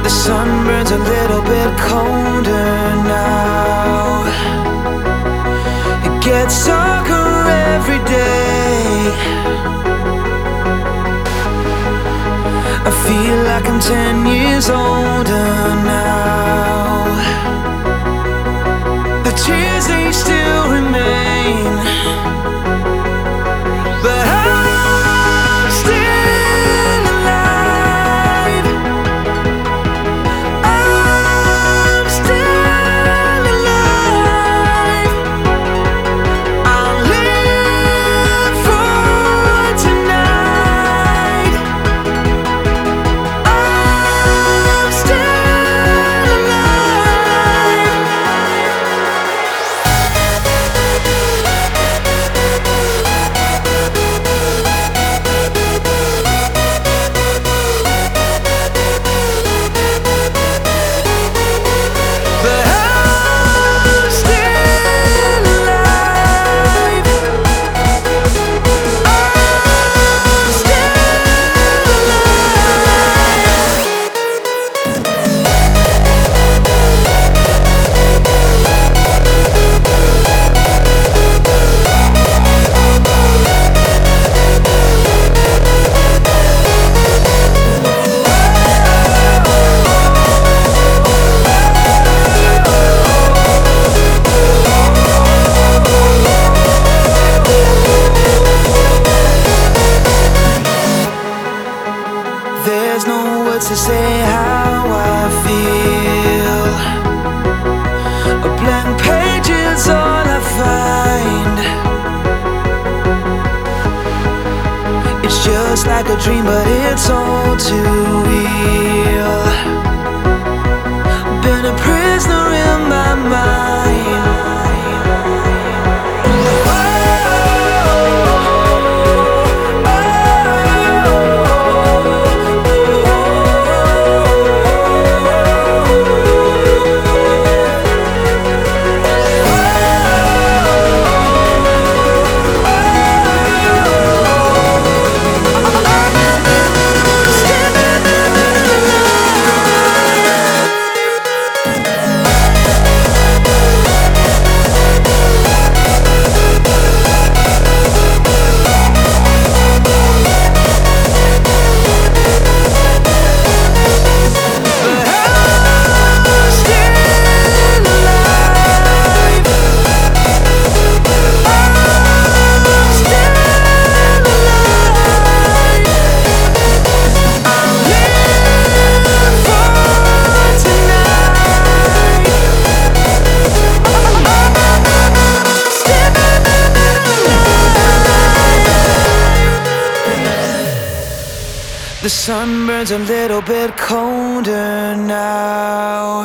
The sun burns a little bit colder now. It gets darker every day. I feel like I'm 10 years older now. The tears, they still remain, but I'm still alive. I'm still alive. I'll live for tonight. I'm still alive. But I'm still alive. I'm still alive. There's no words to say how I feel. A blank page is all I find. It's just like a dream, but it's all too real. Been a prisoner in my mind. The sun burns a little bit colder now.